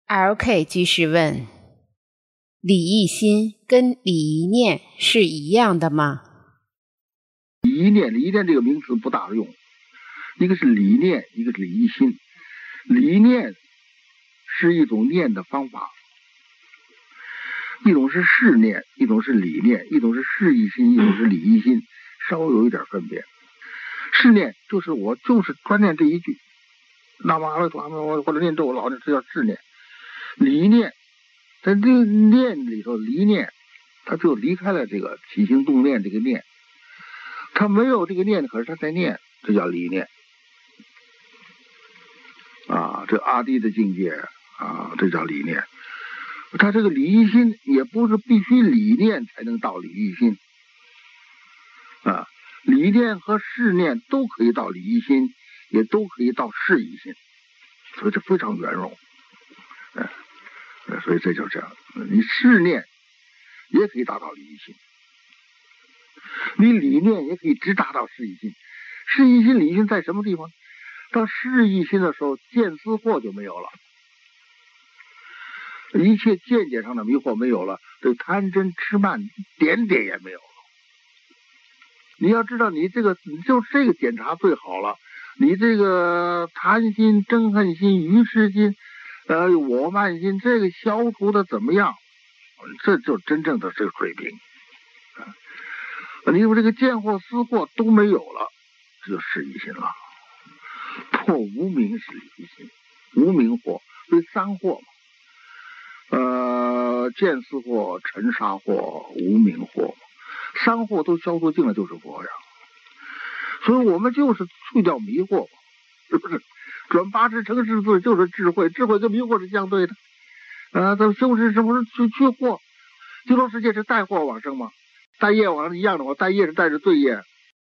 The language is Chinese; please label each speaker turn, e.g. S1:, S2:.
S1: LK 居士问：理一心跟理一念是一样的吗？
S2: 理一念这个名词不大用，一个是理念，一个是理一心。理念是一种念的方法，一种是事念，一种是理念，一种是事一心，一种是理一心，稍微有一点分别。事念就是我就是专念这一句，那么或者念咒老念，这叫事念。理念在这个念里头，离念他就离开了这个起心动念这个念，他没有这个念，可是他在念，这叫理念啊。这阿弟的境界啊，这叫理念。他这个理一心也不是必须理念才能到理一心啊，理念和事念都可以到理一心，也都可以到事一心，所以这非常圆融。所以这就这样，你事念也可以达到理一心，你理念也可以直达到事一心。事一心理一心在什么地方？到事一心的时候，见思惑就没有了，一切见解上的迷惑没有了，对贪嗔痴慢一点点也没有了。你要知道，你就这个检查最好了。你这个贪心、憎恨心、愚痴心、我慢心，这个消除的怎么样？这就真正的这个水平。你说这个见惑、思惑都没有了，这就事一心了。破无明是理一心，无明惑所以三惑嘛。见思惑、尘沙惑、无明惑，三惑都消除尽了就是佛呀。所以我们就是去掉迷惑，是不是？转八识成识字就是智慧，智慧跟迷惑是相对的。咱们修持什么是去惑？极乐世界是带惑往生吗？带业往生一样的话，带业是带着罪业。